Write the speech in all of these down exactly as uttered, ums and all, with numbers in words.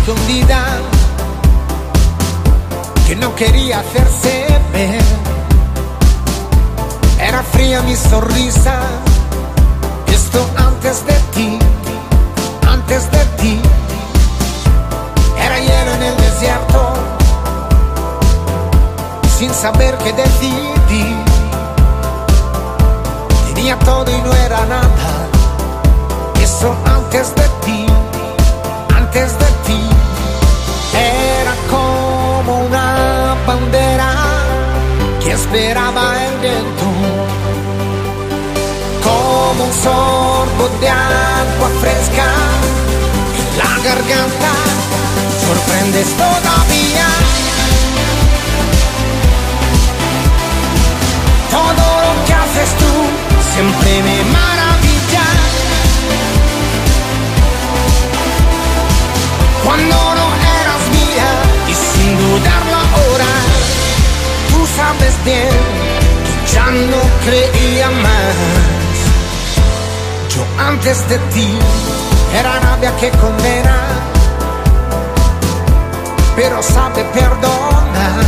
escondida que no quería hacerse ver. Era fría mi sonrisa, esto antes de ti, antes de ti. Era hielo en el desierto, sin saber qué decidí. Tenía todo y no era nada, eso antes de ti, antes de ti. Era como una bandera que esperaba el viento, como un sorbo de agua fresca en la garganta. Sorprendes todavía, todo lo que haces tú siempre me maravilla. Cuando no eras mía y sin dudarlo ahora, tú sabes bien que ya no creía más. Yo antes de ti era rabia que condena, pero sabe perdonar.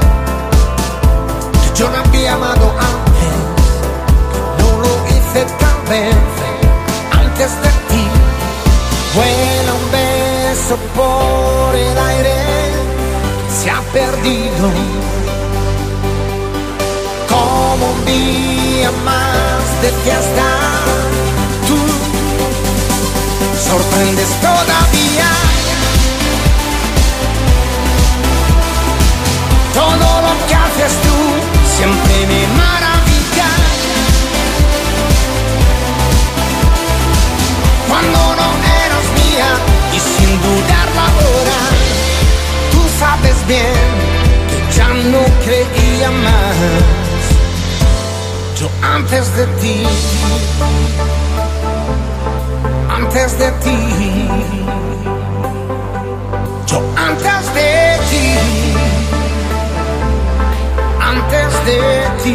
Que yo no había amado antes, que no lo hice tal vez antes de ti. Vuela un beso por el aire que se ha perdido, como un día más de fiesta. Tú sorprendes todavía, todo lo que haces tú siempre me maravilla. Cuando no eras mía y sin dudarlo ahora, tú sabes bien que ya no creía más. Yo antes de ti, antes de ti, yo antes de ti, antes de ti.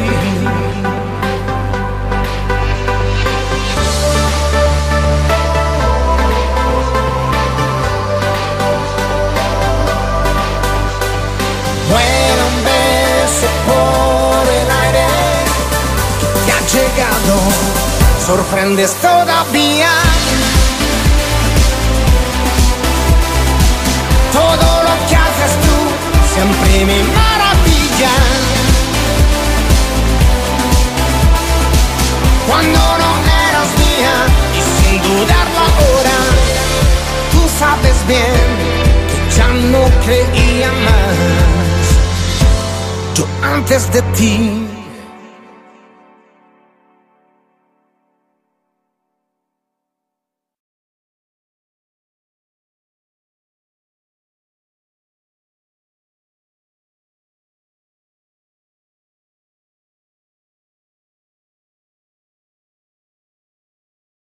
Vuela un beso por el aire que te ha llegado, sorprendes todavía. Todo lo que haces tú siempre me maravilla. Cuando no eras mía y sin dudarlo ahora, tú sabes bien que ya no creía más. Yo antes de ti.